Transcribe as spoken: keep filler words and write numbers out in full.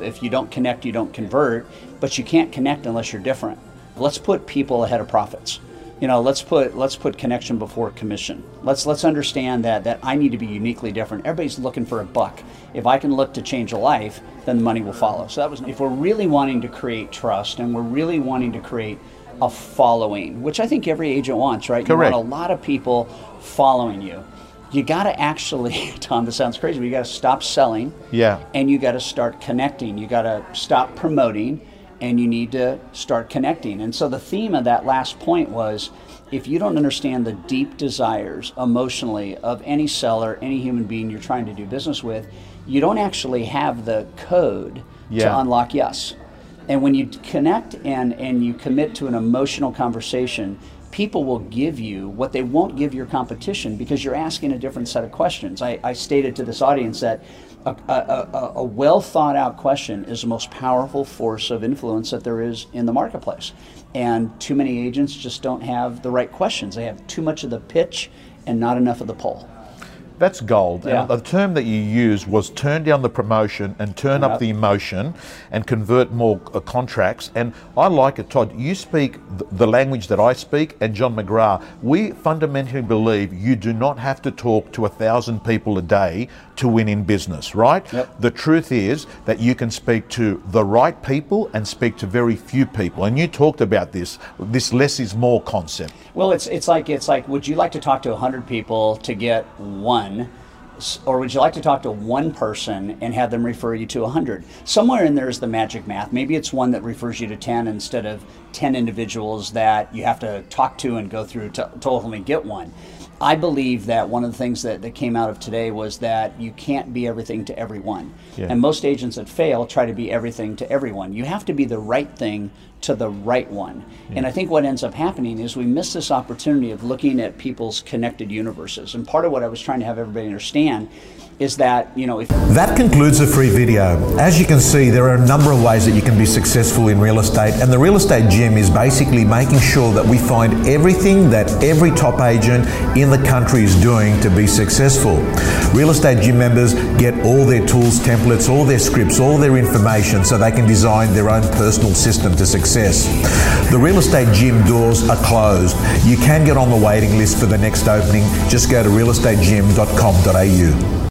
if you don't connect, you don't convert, but you can't connect unless you're different. Let's put people ahead of profits. You know, let's put let's put connection before commission. Let's let's understand that that I need to be uniquely different. Everybody's looking for a buck. If I can look to change a life, then the money will follow. So that was, if we're really wanting to create trust and we're really wanting to create a following, which I think every agent wants, right? Correct. You want a lot of people following you. You got to actually, Tom, this sounds crazy, but you got to stop selling. Yeah. And you got to start connecting. You got to stop promoting, and you need to start connecting. And so the theme of that last point was, if you don't understand the deep desires emotionally of any seller, any human being you're trying to do business with, you don't actually have the code yeah. to unlock yes. And when you connect and, and you commit to an emotional conversation, people will give you what they won't give your competition because you're asking a different set of questions. I, I stated to this audience that a, a, a, a well thought out question is the most powerful force of influence that there is in the marketplace. And too many agents just don't have the right questions. They have too much of the pitch and not enough of the pull. That's gold. Yeah. And the term that you used was turn down the promotion and turn yep. up the emotion and convert more uh, contracts. And I like it, Todd. You speak th- the language that I speak, and John McGrath. We fundamentally believe you do not have to talk to a thousand people a day to win in business, right? Yep. The truth is that you can speak to the right people and speak to very few people. And you talked about this, this less is more concept. Well, it's it's like it's like, would you like to talk to a hundred people to get one? Or would you like to talk to one person and have them refer you to a hundred? Somewhere in there is the magic math. Maybe it's one that refers you to ten instead of ten individuals that you have to talk to and go through to, to ultimately get one. I believe that one of the things that, that came out of today was that you can't be everything to everyone. Yeah. And most agents that fail try to be everything to everyone. You have to be the right thing to the right one. Yeah. And I think what ends up happening is we miss this opportunity of looking at people's connected universes. And part of what I was trying to have everybody understand is that, you know, if... That concludes the free video. As you can see, there are a number of ways that you can be successful in real estate, and the Real Estate Gym is basically making sure that we find everything that every top agent in the country is doing to be successful. Real Estate Gym members get all their tools, templates, all their scripts, all their information so they can design their own personal system to success. The Real Estate Gym doors are closed. You can get on the waiting list for the next opening. Just go to real estate gym dot com dot a u.